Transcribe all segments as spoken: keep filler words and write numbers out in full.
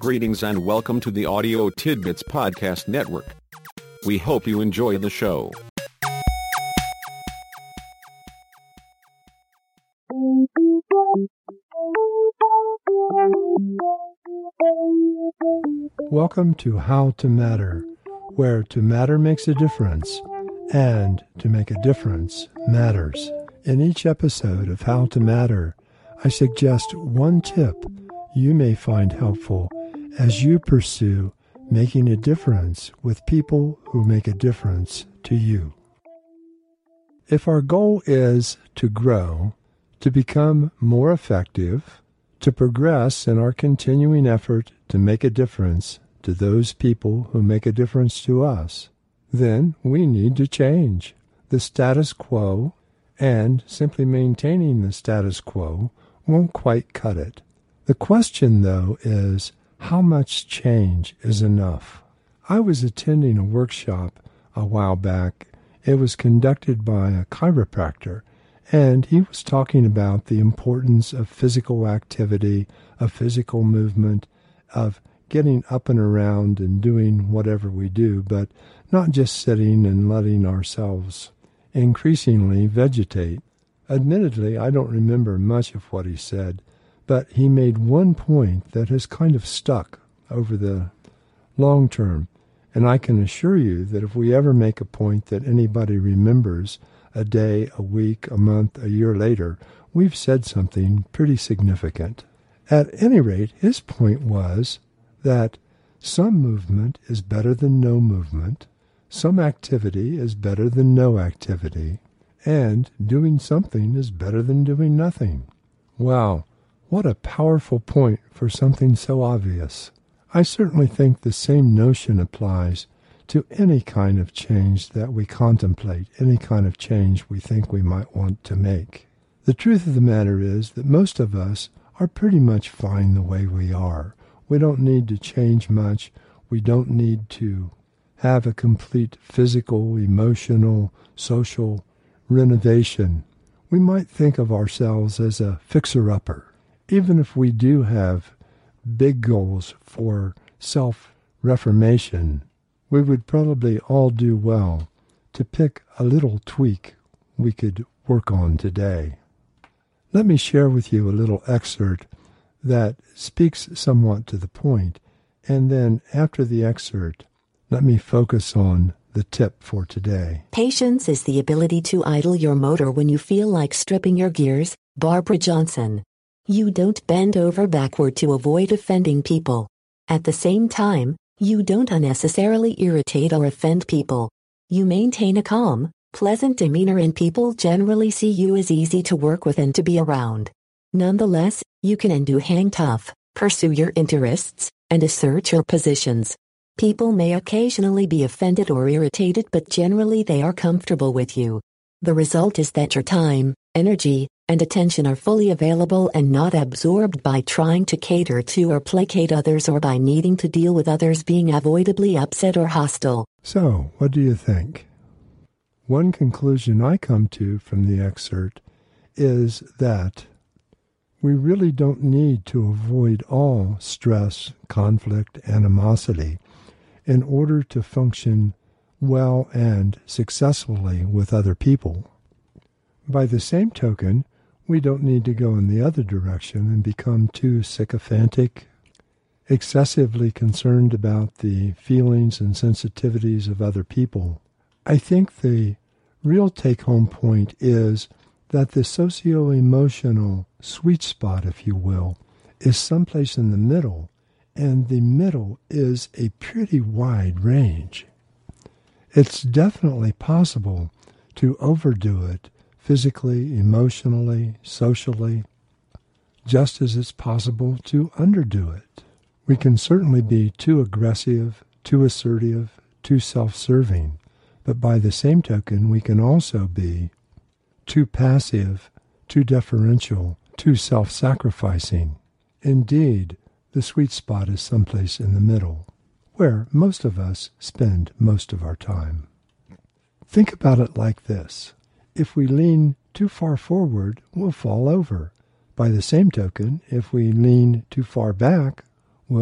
Greetings and welcome to the Audio Tidbits Podcast Network. We hope you enjoy the show. Welcome to How to Matter, where to matter makes a difference, and to make a difference matters. In each episode of How to Matter, I suggest one tip you may find helpful as you pursue making a difference with people who make a difference to you. If our goal is to grow, to become more effective, to progress in our continuing effort to make a difference to those people who make a difference to us, then we need to change the status quo, and simply maintaining the status quo won't quite cut it. The question, though, is how much change is enough? I was attending a workshop a while back. It was conducted by a chiropractor, and he was talking about the importance of physical activity, of physical movement, of getting up and around and doing whatever we do, but not just sitting and letting ourselves increasingly vegetate. Admittedly, I don't remember much of what he said, but he made one point that has kind of stuck over the long term. And I can assure you that if we ever make a point that anybody remembers a day, a week, a month, a year later, we've said something pretty significant. At any rate, his point was that some movement is better than no movement, some activity is better than no activity, and doing something is better than doing nothing. Wow, what a powerful point for something so obvious. I certainly think the same notion applies to any kind of change that we contemplate, any kind of change we think we might want to make. The truth of the matter is that most of us are pretty much fine the way we are. We don't need to change much. We don't need to have a complete physical, emotional, social renovation. We might think of ourselves as a fixer-upper. Even if we do have big goals for self-reformation, we would probably all do well to pick a little tweak we could work on today. Let me share with you a little excerpt that speaks somewhat to the point, and then after the excerpt, let me focus on the tip for today. Patience is the ability to idle your motor when you feel like stripping your gears. Barbara Johnson. You don't bend over backward to avoid offending people. At the same time, you don't unnecessarily irritate or offend people. You maintain a calm, pleasant demeanor and people generally see you as easy to work with and to be around. Nonetheless, you can and do hang tough, pursue your interests, and assert your positions. People may occasionally be offended or irritated, but generally they are comfortable with you. The result is that your time, energy, and attention are fully available and not absorbed by trying to cater to or placate others or by needing to deal with others being avoidably upset or hostile. So, what do you think? One conclusion I come to from the excerpt is that we really don't need to avoid all stress, conflict, animosity in order to function well and successfully with other people. By the same token, we don't need to go in the other direction and become too sycophantic, excessively concerned about the feelings and sensitivities of other people. I think the real take-home point is that the socio-emotional sweet spot, if you will, is someplace in the middle, and the middle is a pretty wide range. It's definitely possible to overdo it physically, emotionally, socially, just as it's possible to underdo it. We can certainly be too aggressive, too assertive, too self-serving, but by the same token, we can also be too passive, too deferential, too self-sacrificing. Indeed, the sweet spot is someplace in the middle, where most of us spend most of our time. Think about it like this. If we lean too far forward, we'll fall over. By the same token, if we lean too far back, we'll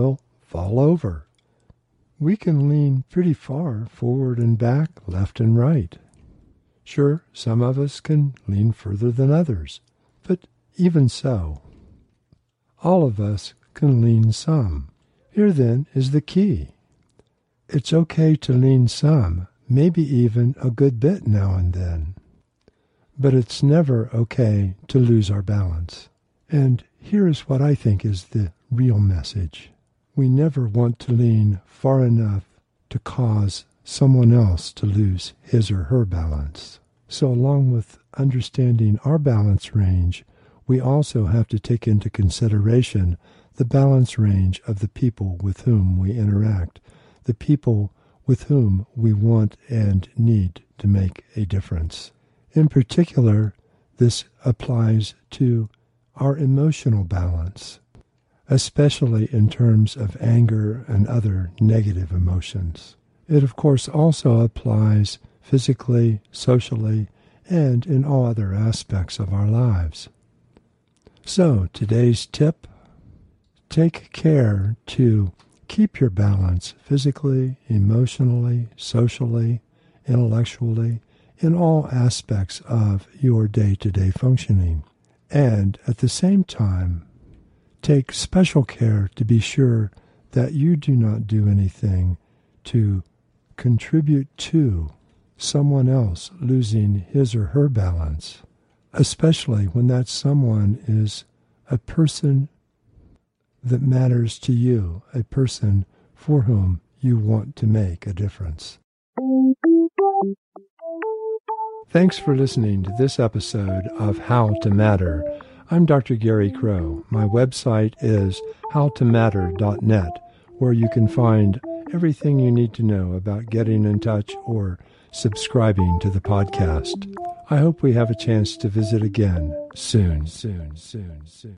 fall over. We can lean pretty far forward and back, left and right. Sure, some of us can lean further than others, but even so, all of us can lean some. Here then is the key. It's okay to lean some, maybe even a good bit now and then. But it's never okay to lose our balance. And here's what I think is the real message. We never want to lean far enough to cause someone else to lose his or her balance. So along with understanding our balance range, we also have to take into consideration the balance range of the people with whom we interact, the people with whom we want and need to make a difference. In particular, this applies to our emotional balance, especially in terms of anger and other negative emotions. It, of course, also applies physically, socially, and in all other aspects of our lives. So, today's tip: take care to keep your balance physically, emotionally, socially, intellectually, in all aspects of your day-to-day functioning. And at the same time, take special care to be sure that you do not do anything to contribute to someone else losing his or her balance, especially when that someone is a person that matters to you, a person for whom you want to make a difference. Thanks for listening to this episode of How to Matter. I'm Doctor Gary Crow. My website is how to matter dot net, where you can find everything you need to know about getting in touch or subscribing to the podcast. I hope we have a chance to visit again soon, soon, soon, soon.